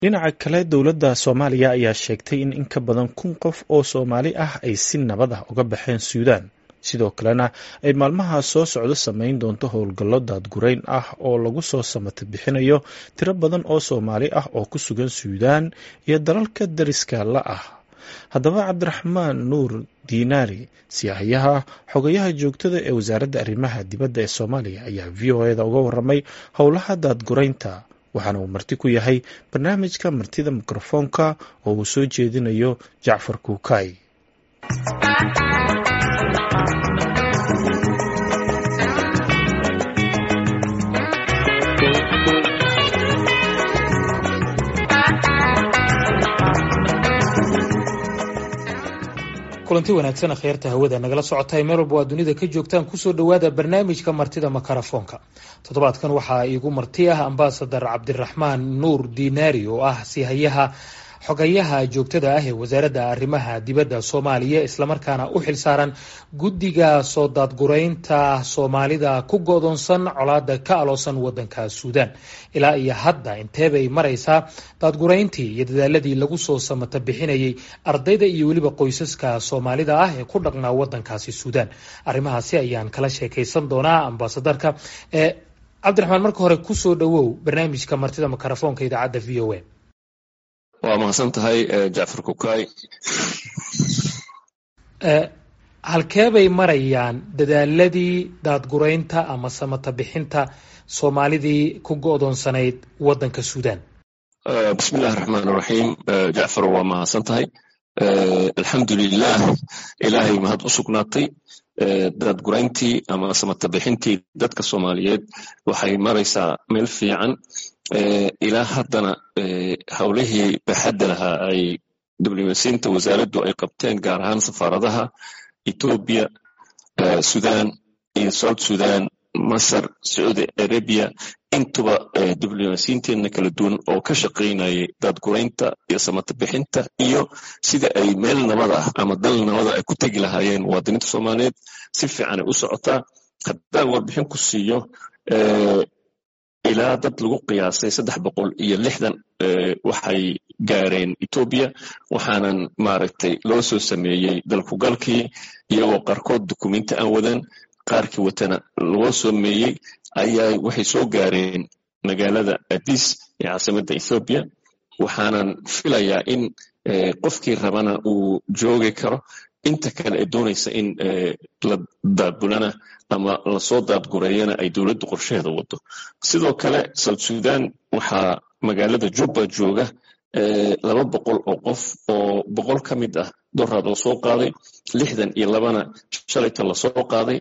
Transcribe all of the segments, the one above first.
dhinaca kale dowladda Soomaaliya ayaa sheegtay in ka badan 1,000 qof oo Soomaali ah ay si nabad ah uga baxeen Suudaan sidoo kalena ay maalmaha soo socdo sameyn doonto howlgallo daadgurayn ah oo lagu soo samata bixinayo tiro badan oo Soomaali ah oo ku sugan Suudaan iyo dalalka dariska la ah. haddaba Cabdiraxmaan Nuur Diinaari siyahayaha xogayaha joogtada ee wasaaradda arrimaha dibadda ee Soomaaliya ayaa VOA-da uga warramay howlaha daadguraynta waxaana uu marti ku yahay barnaamijka martida mikrofoonka oo uu soo jeedinayo Jacfar Kuukay. kulanti wanaagsan khayrta hawada nagala socotay meel walba dunida ka joogtaan kusoo dhawaada barnaamijka martida mikrofoonka. toddobaadkan waxaa iigu marti ah ambassador Cabdiraxmaan Nuur Diinaari oo ah siyahayaha xogayaha joogtada ah ee wasaaradda arrimaha dibadda Soomaaliya isla markaana u xilsaaran guddiga soo daadguraynta Soomaalida ku go'doonsan colaadda ka aloosan wadanka Suudaan. ilaa iyo hadda inteebay maraysaa daadgurayntii iyo dadaaladii lagu soo samata bixinayay ardayda iyo weliba qoysaska Soomaalida ah ee ku dhaqnaa wadankaasi Suudaan. arrimahaasi ayaan kala sheekaysan doonaa ambassadorka. Cabdiraxmaan, marka hore ku soo dhawow barnaamijka martida mikrofoonka idaacadda VOA. waa mahadsan tahay Jacfar Kuukay. halkeebay marayaan dadaaladii daadguraynta ama samata bixinta Soomaalidii ku go'doonsanayd wadanka Suudaan? bismillaahir rahmaanir rahiim. Jacfar, waa mahadsan tahay. alxamdulilah, ilaahay mahad u sugnaatay. daadgurayntii ama samata bixintii dadka Soomaaliyeed waxay maraysaa meel fiican. ilaa haddana howlihii baaxadda lahaa ay diblomaasiyiinta wasaaraddu ay qabteen gaar ahaan safaaradaha Ethiopia, Suudaan iyo South Sudan, Masar, Saudi Arabia, intuba diblomaasiyiinteena kala duwan oo ka shaqaynayay daadguraynta iyo samata bixinta iyo sida ay meel nabad ah ama dal nabad ah ay ku tegi lahaayeen muwaadiniinta Soomaaliyeed si fiican ay u socotaa. haddaan warbixin ku siiyo, ilaa dad lagu qiyaasay 360 waxay gaareen Ethiopia, waxaanan loo soo sameeyey dalkugalkii iyagoo qaarkood dukumeenti aan wadan, qaarkii watana loo sameeyey waxay soo gaareen magaalada Addis ee caasimadda Ethiopia. waxaanan filayaa in qofkii rabana uu joogi karo. inta kale ee doonaysa in la daabulana ama lasoo daadgureeyana ay dowladdu qorsheheeda wado. sidoo kale South Sudan waxaa magaalada Juba jooga 200 oo qof oo 100 ka mid ah dooraad la soo qaaday, 62na shalayta la soo qaaday.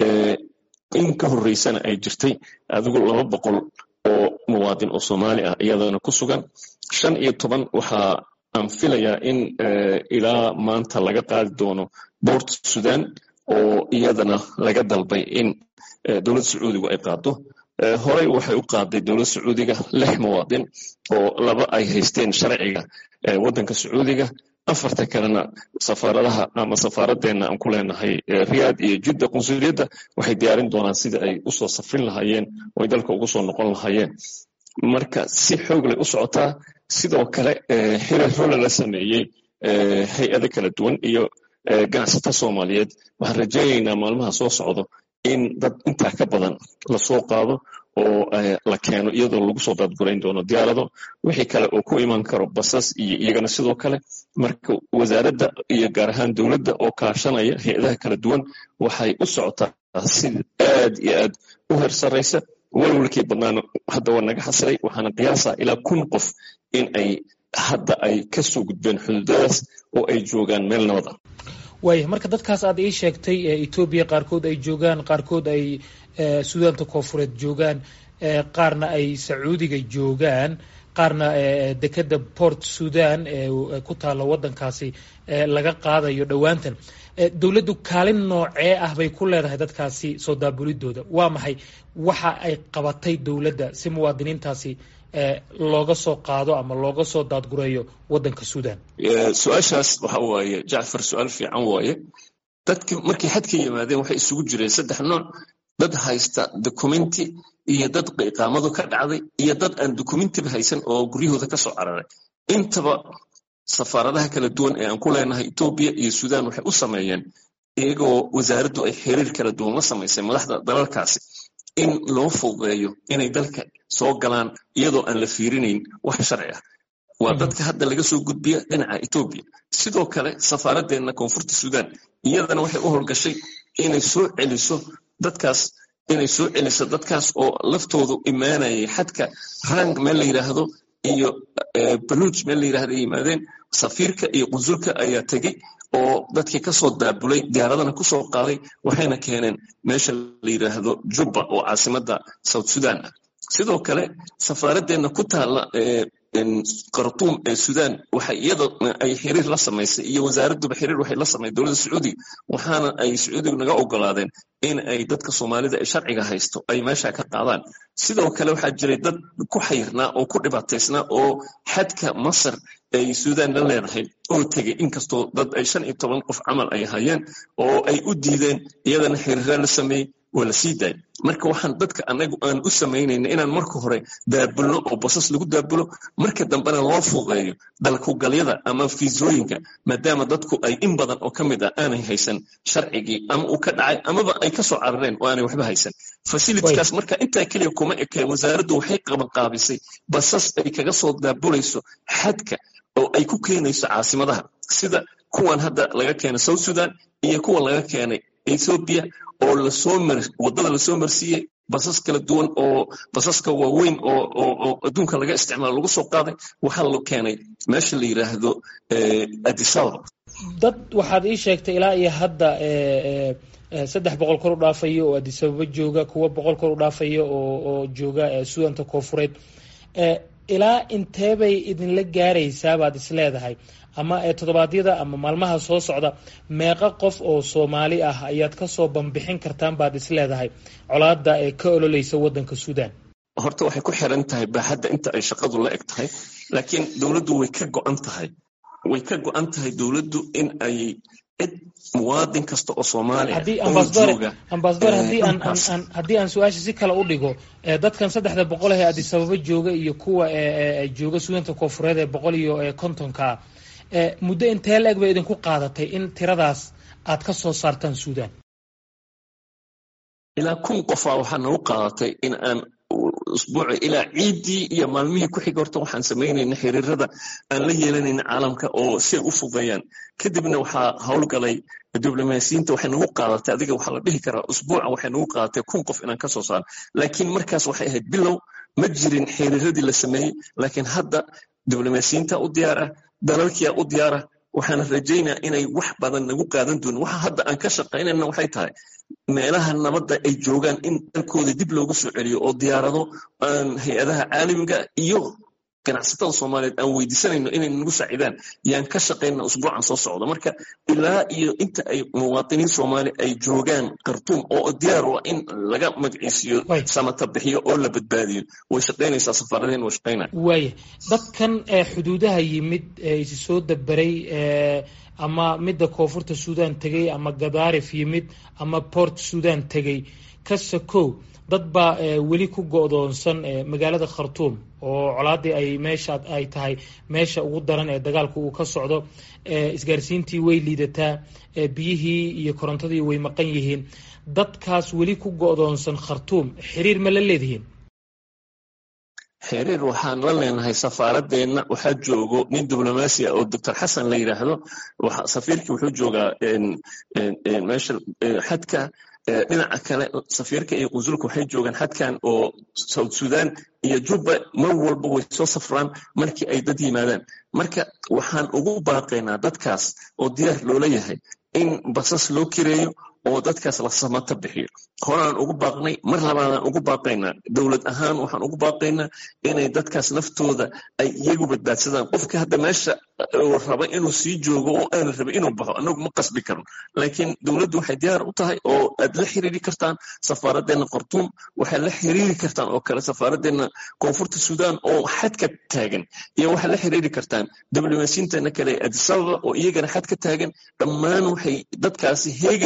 in ka horeysana ay jirtay adigu 200 oo muwaadin oo Soomaali ah iyadana ku sugan. 15 waxaa aan filayaa in ilaa maanta laga qaadi doono Port Sudan oo iyadana laga dalbay in dowladda Sacuudiga ay qaado. horey waxay u qaaday dowladda Sacuudiga 6 muwaadin oo 2 ay haysteen sharciga wadanka Sacuudiga, 4 kalena safaaradaha ama safaaraddeena aan ku leenahay Riyadh iyo Jidda qunsuliyadda waxay diyaarin doonaan sida ay u soo safrin lahaayeen oo ay dalka ugu soo noqon lahaayeen. marka si xoog leh u socotaa. sidoo kale xiriir hore la sameeyey hay'ado kala duwan iyo ganacsatada Soomaaliyeed. waxaan rajaynaynaa maalmaha soo socdo in dad intaa ka badan la soo qaado oo la keeno iyadoo lagu soo daadgurayn doono diyaarado, wixii kale oo ku iman karo basas iyo iyagana sidoo kale. marka wasaaradda iyo gaar ahaan dowladda oo kaashanaya hay'adaha kala duwan waxay u socotaa si aad iyo aad u heersaraysa. walwalkii badnaana hadda waa naga xasiray. waxaana qiyaasaa ilaa 1,000 qof in ay hadda ay ka soo gudbeen xuduudadaas oo ay joogaan meel nabad ah. waaya, marka dadkaas aad ii sheegtay Ethiopia qaarkood ay joogaan, qaarkood ay Suudaanta Koonfureed joogaan, qaarna ay Sacuudiga joogaan, qaarna dekada Port Sudan ku taala wadankaasi laga qaadayo dhowaantan. dowladdu kaalin noocee ah bay ku leedahay dadkaasi soo daabulidooda? waa maxay waxa ay qabatay dowladda si muwaadiniintaasi looga soo qaado ama looga soo daadgureeyo wadanka Suudaan? su-aashaas waxa waaye Jacfar, su-aal fiican waaye. dadkii markii xadka yimaadeen waxay isugu jireen 3 nooc. dad haysta documenti iyo dad iqaamadu ka dhacday iyo dad aan documentiba haysan oo guryahooda ka soo cararay intaba safaaradaha kala duwan ee aan ku leenahay Ethiopia iyo Sudan waxay u sameeyeen iyagoo wasaaraddu ay xiriir kala duwan la samaysay madaxda dalalkaasi in loo fududeeyo inay dalka soo galaan iyadoo aan la fiirinayn wax sharci ah waa dadka hadda laga soo gudbiya dhinaca Ethiopia sidoo kale safaaraddeena koonfurta Sudan iyadana waxay u howlgashay inay soo celiso dadkaas oo laftoodu imaanayay xadka rang meel la yiraahdo iyo baluuj meel la yiraahdo yimaadeen safiirka iyo qunsulka ayaa tagay oo dadkii ka soo daabulay diyaaradana ku soo qaaday waxayna keeneen meesha la yiraahdo Juba oo caasimadda South Sudan ah sidoo kale safaaraddeena ku taala Khartoum ee Sudan waxa iyada ay xiriir la sameysay iyo wasaaraddu xiriir waxay la sameeyay dawladda Sacuudi waxaana ay Sacuudi naga ogolaadeen in ay dadka Soomaalida ee sharciga haysto ay meesha ka qaadaan sidoo kale waxa jiray dad ku xayrnaa oo ku dhibaataysnaa oo xadka Masar ay Sudan la leedahay oo tagay inkastoo dad ay 15 qof camal ay hayeen oo ay u diideen iyadana xiriir la sameeyay wala siiday marka waxaan dadka anagu aan u sameeynayna inaan marka hore daabulno oo basas lagu daabulo marka dambena loo fuuqeeyo dalku galyada ama fiisooyinka maadaama dadku ay in badan oo kamid ah aanay haysan sharcigii ama uu ka dhacay amaba ay ka soo carareen oo aanay waxba haysan facilitieskas marka inta kaliya kuma ekay wasaaraddu waxay qabanqaabisay basas ay kaga soo daabulayso xadka oo ay ku keenayso caasimadaha sida kuwan hadda laga keenay South Sudan iyo kuwa laga keenay Ethiopia oo wadada la soo marsiiyay basas kala duwan oo basaska waaweyn oo adduunka laga isticmaalo lagu soo qaaday waxa la keenay meesha la yiraahdo Addis Ababa dad waxaad ii sheegtay ilaa iyo hadda 300 kor u dhaafayo oo Addis Ababa jooga kuwa 100 kor u dhaafayo oo jooga Suudanta Koonfureed ilaa intee bay idin la gaaraysaa baad is leedahay ama toddobaadyada ama maalmaha soo socda meeqa qof oo Soomaali ah ayaad ka soo banbixin kartaan baad is leedahay colaadda ee ka ololeysa wadanka Suudaan horta waxay ku xiran tahay baaxadda inta ay shaqadu la eg tahay laakiin dawladdu way ka go'an tahay dawladdu in ay muwaadin kasta oo Soomaali ambassador haddii aan su'aasha si kale u dhigo dadkan 300 ee Addis Ababa jooga iyo kuwa jooga Suudanta Koonfureed ee 150ka muddo intee leeg bay idinku qaadatay in tiradaas aad ka soo saartaan Suudaan ilaa 1000 qof waxaa nagu qaadatay in aan usbuuci ilaa ciidii iyo maalmihii ku xigay horta waxaan sameynayna xiriirada aan la yeelanayna caalamka oo si u fududeeyaan kadibna waxaa howlgalay diblomaasiyiinta waxay nagu qaadatay adiga waxa la dhihi karaa usbuuca waxay nagu qaadatay 1000 qof inaan ka soo saaro laakiin markaas waxay ahayd bilow ma jirin xiriiradii la sameeyay laakiin hadda diblomaasiyiinta u diyaar ah dalalkiya u diyaar ah waxaan rajaynaa inay wax badan nagu qaadan doonaan waxa hadda aan ka shaqaynayna waxay tahay meelaha nabadda ay joogaan in dalkooda dib loogu soo celiyo oo diyaarado aan hay'adaha caalamiga iyo ganacsatada Soomaaliyeed aan weydiisanayno inay nagu saacidaan yaan ka shaqaynaa usbuucan soo socda marka ilaa iyo inta ay muwaadiniin Soomaali ay joogaan Khartoum oo diyaar u ah in laga magciisiyo samata bixiyo oo la badbaadiyo way shaqaynaysaa safaaradeen way shaqaynaa way dadkan xuduudaha yimid is soo dabaray ama midda koonfurta Suudaan tagay ama Gadarif yimid ama Port Suudaan tagay kasakow dad baa weli ku go'doonsan magaalada Khartoum oo colaadii ay meesha ay tahay meesha ugu daran ee dagaalku uu ka socdo isgaarsiintii way liidataa biyihii iyo korontadii way maqan yihiin dadkaas weli ku go'doonsan Khartoum xiriir ma la leedihiin xiriir waxaan la leenahay safaaraddeena waxaa joogo nin diblomaasi ah oo Dr. Xasan la yiraahdo safiirkii wuxuu joogaa meesha xadka dhinaca kale safiirka iyo qunsulka waxay joogaan xadkan oo South Sudan iyo Juba mar walba way soo safraan markii ay dad yimaadaan marka waxaan ugu baaqaynaa dadkaas oo diyaar loo leeyahay in basas loo kireeyo oo dadkaas la samata bixiyo horaan ugu baaqnay mar labaadaan ugu baaqaynaa dawlad ahaan waxaan ugu baaqaynaa inay dadkaas naftooda ay iyagu badbaadsadaan qofka hadda meesha raba inuu sii joogo oo aan rabin inuu baxo anagu ma qasbi karno laakiin dawladdu waxay diyaar u tahay oo aad la xiriiri kartaan safaaraddeena Khartoum waxay la xiriiri kartaan oo kale safaaraddeena koonfurta Suudaan oo xadka taagan iyo waxay la xiriiri kartaan diblomaasiyiinta kale Addis Ababa oo iyagana xadka taagan dhammaan waxay dadkaasi heegan u yihiin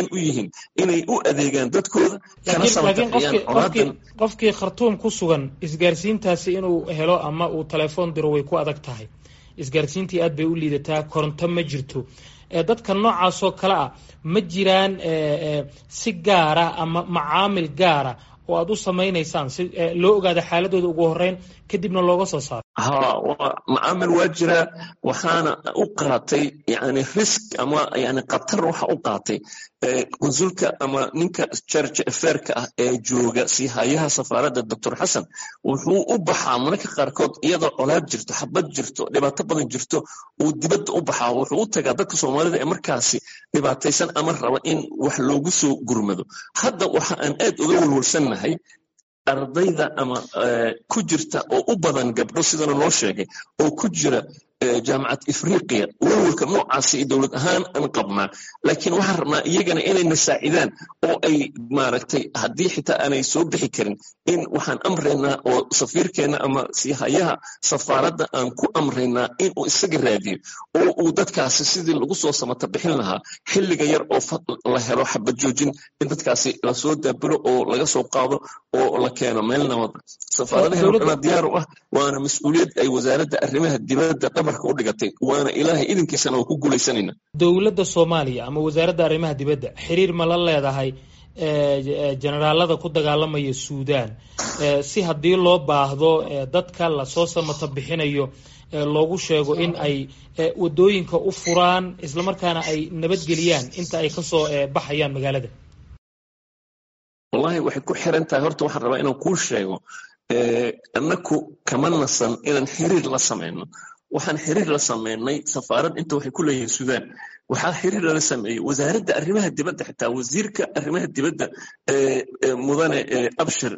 yihiin inay u adeegaan dadkooda kana laakiin qofkii Khartoum ku sugan isgaarsiintaasi inuu helo ama uu telefoon diro way ku adag tahay isgaarsiintii aad bay u liidataa koronto ma jirto dadka noocaas oo kala ah ma jiraan si gaar ah ama macaamil gaar ah oo aad u samaynaysaan si loo ogaado xaaladooda ugu horeyn kadibna looga soo saaro macaamil waa jira waxaana u qaatay yani risk ama yani qatar waxa u qaatay consulka ama ninka charge affairka ah ee jooga si hayaha safaaradda Dr. Xasan wuxuu u baxaa marka qaarkood iyadoo colaad jirto xabad jirto dhibaato badan jirto uu dibadda u baxaa wuxuu u tagaa dadka Soomaalida ee markaasi dhibaataysan ama raba in wax loogu soo gurmado hadda waxa aan aad uga walwalsanahay ardayda ama ku jirta oo u badan gabdho sidana loo sheegay oo ku jira jaamacad Afriqiya walwalka noocaasi dawlad ahaan aan qabnaa laakiin waxaan rabnaa iyagana inay nasaacidaan oo ay maaragtay haddii xitaa aanay soo bixi karin in waxaan amraynaa oo safiirkeena ama siihayaha safaaradda aan ku amraynaa in uu isaga raadiyo oo uu dadkaasi sidii lagu soo samata bixin lahaa xilliga yar oo la helo xabad joojin in dadkaasi la soo daabulo oo laga soo qaado oo la keeno meel nabad safaaradaha diyaar u ah waana mas'uuliyad ay wasaaradda arrimaha dibadda dhabarka u dhigatay waana ilaahay idinkiisana oo ku guulaysanayna dawladda Soomaaliya ama wasaaradda arrimaha dibadda xiriir ma la leedahay generaalada ku dagaalamaya Suudaan si haddii loo baahdo dadka la soo samata bixinayo loogu sheego in ay wadooyinka u furaan isla markaana ay nabadgeliyaan inta ay ka soo baxayaan magaalada wallahi waxay ku xiran tahay horta waxaan rabaa inaan kuu sheego annaku kama nasan inaan xiriir la sameeyno waxaan xiriir la sameynay safaarad inta waxay ku leeyihiin Suudaan waxaa xiriir la sameeyay wasaaradda arrimaha dibadda xitaa wasiirka arrimaha dibadda mudane Abshir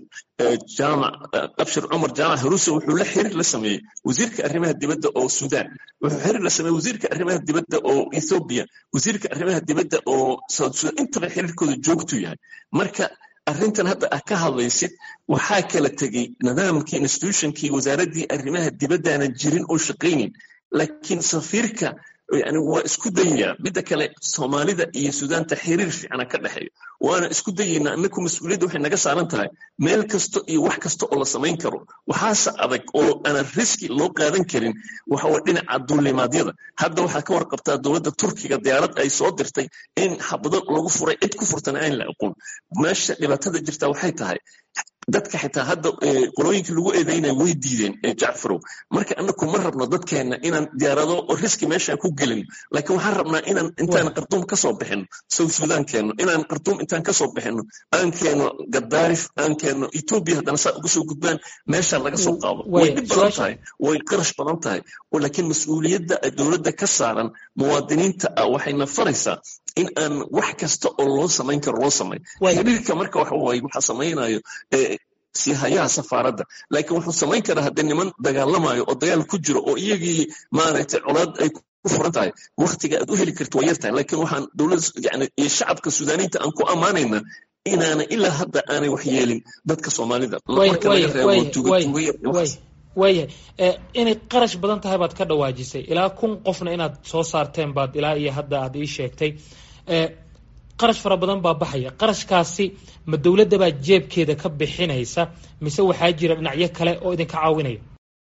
Umar Jaamac Haruuse wuxuu la xiriir la sameeyay wasiirka arrimaha dibadda oo Suudaan wuxuu xiriir la sameeyay wasiirka arrimaha dibadda oo Ethiopia wasiirka arrimaha dibadda oo South Sudan inta xiriirkooda joogto yahay marka arrintan hadda ka hadlaysid waxaa kala tagay nidaamkii institutionkii wasaaradii arrimaha dibadda aan jirin oo shaqeeynin laakiin safiirka yani waa isku dayaya midda kale Soomaalida iyo Suudaanta xiriir fiican ka dhaxeeyo waana isku dayayna annagu mas'uuliyadda waxay naga saaran tahay meel kasto iyo wax kasto oo la sameyn karo waxaas adag oo aan riski loo qaadan karin waxa waa dhinaca duulimaadyada hadda waxa ka warqabtaa dawladda Turkiga diyaarad ay soo dirtay in xabado lagu furay cid ku furtana aan la aqoon meesha dhibaatada jirta waxay tahay dadka xitaa hadda qolooyinka lagu eedeynay way diideen Jacfarow marka annagu ma rabno dadkeena inaan diyaarado oo riski meesha ku gelin laakiin waxaan rabnaa inaan intaan Khartoum ka soo bixin South Sudan keeno inaan Khartoum intaan ka soo bixino aan keeno Gaddafi aan keeno Ethiopia hadana saa ugu soo gudbaan meesha laga soo qaado way dhib badan tahay way qarash badan tahay laakiin mas'uuliyadda dawladda ka saaran muwaadiniinta waxayna faraysaa in aan wax kasta oo loo sameyn karo loo sameeyo xiriirka marka waxa samaynayo si hayaha safaaradda laakiin wuxuu sameyn karaa hadda niman dagaalamayo oo dagaal ku jiro oo iyagii maaragtay colaad ay ku furan tahay waqtiga aad u heli karto way yartahay laakiin waxaan dawladda yani iyo shacabka Suudaaniyiinta aan ku amaanayna inaana ilaa hadda aanay wax yeelin dadka Soomaalida marka laga reebo waayahay inay qarash badan tahay baad ka dhawaajisay ilaa 1,000 qofna inaad soo saarteen baad ilaa iyo hadda aad ii sheegtay qarash fara badan baa baxaya qarashkaasi ma dawladda baa jeebkeeda ka bixinaysa mise waxaa jira dhinacyo kale oo idin ka caawinaya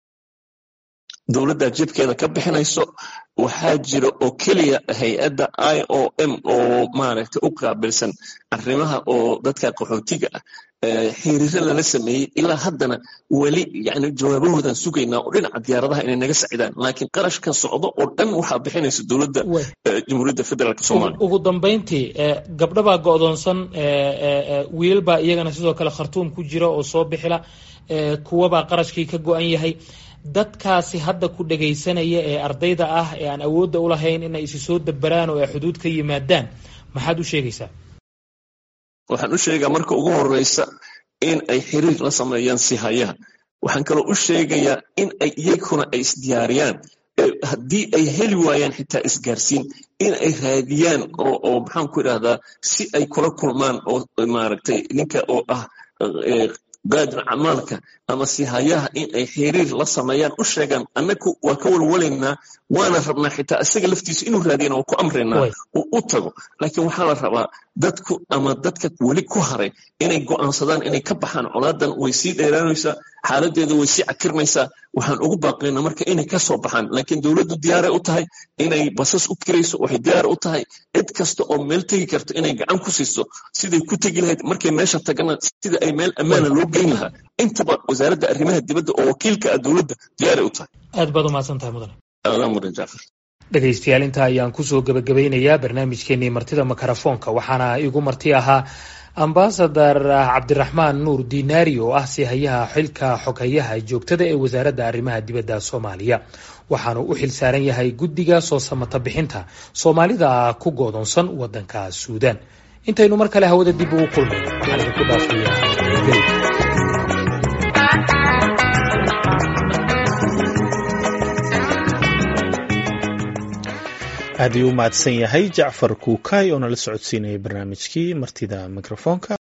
dawladda jeebkeeda ka bixinayso waxaa jira oo kaliya hay'adda IOM oo maaragtay u qaabilsan arrimaha oo dadka qaxootiga ah xiriir la sameeyay ilaa haddana wali yani jawaabahoodan sugaynaa oo dhinaca diyaaradaha inay naga sacidaan laakiin qarashka socdo oo dhan waxa bixinaysa dawladda Jamhuuriyadda Federaalka Soomaaliya ugu dambeyntii gabdho baa go'doonsan wiil baa iyagana sidoo kale Khartoum ku jira oo soo bixila kuwa baa qarashkii ka go'an yahay dadkaasi hadda ku dhageysanaya ee ardayda ah ee aan awood u lahayn inay isi soo dabaraan oo ay xuduud ka yimaadaan maxaad u sheegaysaa waxaan u sheegaa marka ugu horeysa in ay xiriir la sameeyaan si hayaha waxaan kaloo u sheegayaa in ay iyaguna ay isdiyaariyaan haddii ay heli waayaan xitaa isgaarsiin in ay raadiyaan oo maxaan ku idhaahdaa si ay kula kulmaan oo maaragtay ninka oo ah qaadir camaalka ama sihayaha in ay xiriir la sameeyaan u sheegaan annagu waa ka walwalaynaa waana rabnaa xitaa isaga laftiisa inuu raadiyana waa ku amraynaa u tago laakiin waxaa la rabaa dadku ama dadka weli ku haray inay go'aansadaan inay ka baxaan colaadan way sii dheeraanaysaa xaaladeeda way sii cakirmaysaa waxaan ugu baaqaynaa marka inay ka soo baxaan laakiin dowladdu diyaaray u tahay inay basas u kirayso waxay diyaar u tahay cid kasta oo meel tegi karto inay gacan ku siiso siday ku tegi lahayd markay meesha tagana sida ay meel ammaana loo geyn lahaa intaba wasaaradda arrimaha dibadda oo wakiilka ah dowladda diyaaray u tahay aad baad umahadsan tahay mudane mudan jaafar dhegaystayaal intaa ayaan kusoo gabagabeynayaa barnaamijkeenii martida makarafoonka waxaana igu marti ahaa ambasadar cabdiraxmaan nuur diinaari oo ah sihayaha xilka xoghayaha joogtada ee wasaaradda arrimaha dibadda Soomaaliya waxaanu u xil saaran yahay guddiga soo samata bixinta Soomaalida ku go'doonsan wadanka Suudaan intaynu mar kale hawada dib ugu kulmayno waxaan idinku dhaafayaa aad ayuu u mahadsan yahay Jacfar Kuukay oo nala socodsiinayay barnaamijkii martida mikrofoonka